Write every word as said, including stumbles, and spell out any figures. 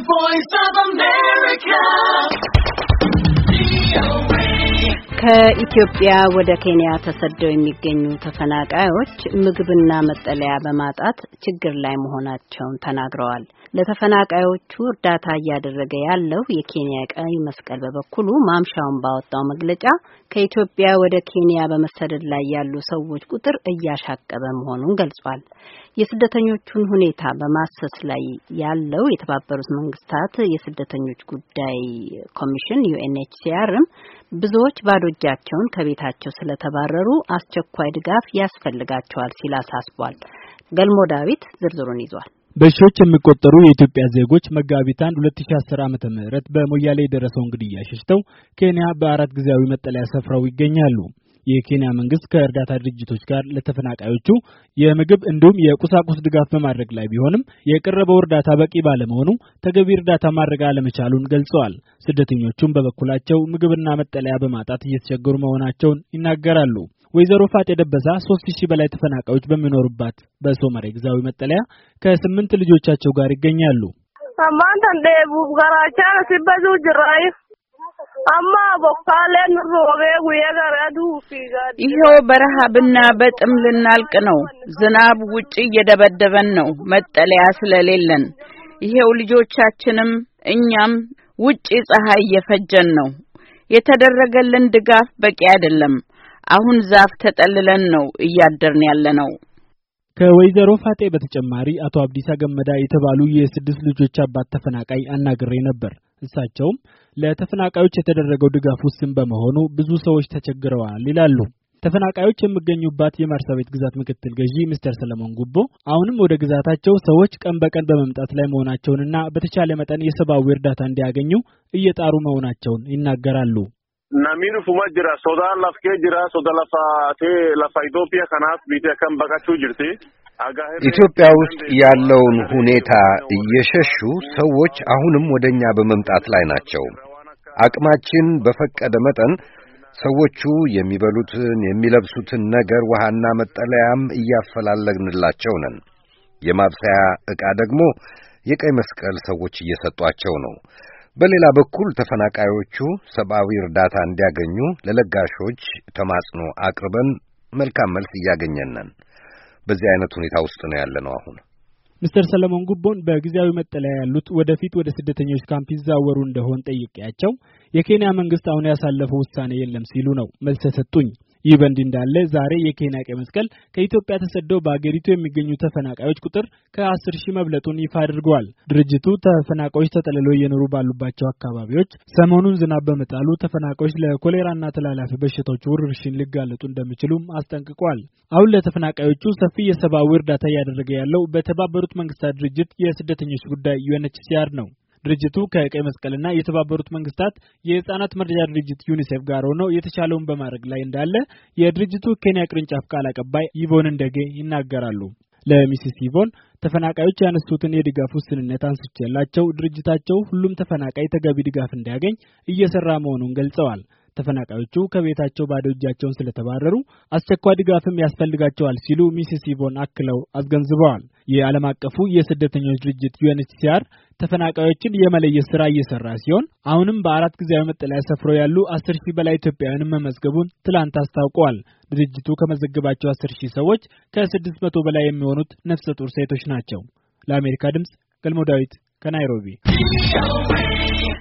voice of America. ከኢትዮጵያ ወደ ኬንያ ተሰደው የሚገኙ ተፈናቃዮች ምግብና መጠለያ በማጣት ችግር ላይ መሆናቸውን ተናግረዋል። ለተፈናቃዮቹ እርዳታ እያደረገ ያለው የኬንያ ቀይ መስቀል በበኩሉ ማምሻውን ባወጣው መግለጫ ከኢትዮጵያ ወደ ኬንያ በመሰደድ ላይ ያሉ ሰዎች ቁጥር እያሻቀበ መሆኑን ገልጿል። የስደተኞቹን ሁኔታ በማሰስ ላይ ያለው የተባበሩት መንግስታት የስደተኞች ጉዳይ ኮሚሽን ዩኤንኤችሲአርም ብዙዎች ባዶ እጃቸውን ከቤታቸው ስለተባረሩ አስቸኳይ ድጋፍ ያስፈልጋቸዋል ሲል አሳስቧል። ገልሞ ዳዊት ዝርዝሩን ይዟል። በሺዎች የሚቆጠሩ የኢትዮጵያ ዜጎች መጋቢት አንድ ሁለት ሺህ አስር ዓመተ ምህረት በሞያሌ የደረሰውን ግድያ ሸሽተው ኬንያ በአራት ጊዜያዊ መጠለያ ሰፍረው ይገኛሉ። የኬንያ መንግስት ከእርዳታ ድርጅቶች ጋር ለተፈናቃዮቹ የምግብ እንዲሁም የቁሳቁስ ድጋፍ በማድረግ ላይ ቢሆንም የቀረበው እርዳታ በቂ ባለመሆኑ ተገቢ እርዳታ ማድረግ አለመቻሉን ገልጸዋል። ስደተኞቹም በበኩላቸው ምግብና መጠለያ በማጣት እየተቸገሩ መሆናቸውን ይናገራሉ። ወይዘሮ ፋጤ ደበሳ ሶስት ሺህ በላይ ተፈናቃዮች በሚኖሩባት በሶማሌ ግዛዊ መጠለያ ከስምንት ልጆቻቸው ጋር ይገኛሉ። አማን እንደ ቡጋራቻ ሲበዙ ጅራይ አማ ቦካለን ሮቤ ጉየጋራዱ ፊጋዲ ይሄው በረሃብና በጥም ልናልቅ ነው። ዝናብ ውጪ እየደበደበን ነው መጠለያ ስለሌለን። ይሄው ልጆቻችንም እኛም ውጪ ፀሐይ እየፈጀን ነው። የተደረገልን ድጋፍ በቂ አይደለም። አሁን ዛፍ ተጠልለን ነው እያደርን ያለነው። ከወይዘሮ ፋጤ በተጨማሪ አቶ አብዲሳ ገመዳ የተባሉ የስድስት ልጆች አባት ተፈናቃይ አናግሬ ነበር። እሳቸውም ለተፈናቃዮች የተደረገው ድጋፍ ውስን በመሆኑ ብዙ ሰዎች ተቸግረዋል ይላሉ። ተፈናቃዮች የሚገኙባት የማርሳቤት ግዛት ምክትል ገዢ ሚስተር ሰለሞን ጉቦ አሁንም ወደ ግዛታቸው ሰዎች ቀን በቀን በመምጣት ላይ መሆናቸውንና በተቻለ መጠን የሰብአዊ እርዳታ እንዲያገኙ እየጣሩ መሆናቸውን ይናገራሉ። ናሚሩ ፉማጅራ ሶዳ ላፍኬ ጅራ ሶዳ ላፋቴ ላፋ ኢትዮጵያ ካናት ቢቴ ከም በቃቹ ጅርቲ ኢትዮጵያ ውስጥ ያለውን ሁኔታ እየሸሹ ሰዎች አሁንም ወደኛ በመምጣት ላይ ናቸው። አቅማችን በፈቀደ መጠን ሰዎቹ የሚበሉትን የሚለብሱትን ነገር ውሃና መጠለያም እያፈላለግንላቸው ነን። የማብሰያ ዕቃ ደግሞ የቀይ መስቀል ሰዎች እየሰጧቸው ነው። በሌላ በኩል ተፈናቃዮቹ ሰብአዊ እርዳታ እንዲያገኙ ለለጋሾች ተማጽኖ አቅርበን መልካም መልስ እያገኘን ነን። በዚህ አይነት ሁኔታ ውስጥ ነው ያለነው አሁን። ሚስተር ሰለሞን ጉቦን በጊዜያዊ መጠለያ ያሉት ወደፊት ወደ ስደተኞች ካምፕ ይዛወሩ እንደሆን ጠይቄያቸው የኬንያ መንግስት አሁን ያሳለፈው ውሳኔ የለም ሲሉ ነው መልስ ሰጡኝ። ይህ በእንዲህ እንዳለ ዛሬ የኬንያ ቀይ መስቀል ከኢትዮጵያ ተሰደው በአገሪቱ የሚገኙ ተፈናቃዮች ቁጥር ከአስር ሺህ መብለጡን ይፋ አድርጓል። ድርጅቱ ተፈናቃዮች ተጠልለው እየኖሩ ባሉባቸው አካባቢዎች ሰሞኑን ዝናብ በመጣሉ ተፈናቃዮች ለኮሌራና ተላላፊ በሽታዎች ወረርሽኝ ሊጋለጡ እንደሚችሉም አስጠንቅቋል። አሁን ለተፈናቃዮቹ ሰፊ የሰብአዊ እርዳታ እያደረገ ያለው በተባበሩት መንግስታት ድርጅት የስደተኞች ጉዳይ ዩኤንኤችሲአር ነው። ድርጅቱ ከቀይ መስቀልና የተባበሩት መንግስታት የህፃናት መርጃ ድርጅት ዩኒሴፍ ጋር ሆኖ የተቻለውን በማድረግ ላይ እንዳለ የድርጅቱ ኬንያ ቅርንጫፍ ቃል አቀባይ ኢቮን እንደጌ ይናገራሉ። ለሚሲስ ኢቮን ተፈናቃዮች ያነሱትን የድጋፍ ውስንነት አንስቼላቸው ድርጅታቸው ሁሉም ተፈናቃይ ተገቢ ድጋፍ እንዲያገኝ እየሰራ መሆኑን ገልጸዋል። ተፈናቃዮቹ ከቤታቸው ባዶ እጃቸውን ስለተባረሩ አስቸኳይ ድጋፍም ያስፈልጋቸዋል ሲሉ ሚሲስ ኢቮን አክለው አስገንዝበዋል። የዓለም አቀፉ የስደተኞች ድርጅት ዩኤንኤችሲአር ተፈናቃዮችን የመለየት ስራ እየሰራ ሲሆን አሁንም በአራት ጊዜያዊ መጠለያ ሰፍረው ያሉ አስር ሺህ በላይ ኢትዮጵያውያን መመዝገቡን ትላንት አስታውቀዋል። ድርጅቱ ከመዘገባቸው አስር ሺህ ሰዎች ከስድስት መቶ በላይ የሚሆኑት ነፍሰ ጡር ሴቶች ናቸው። ለአሜሪካ ድምጽ ገልሞ ዳዊት ከናይሮቢ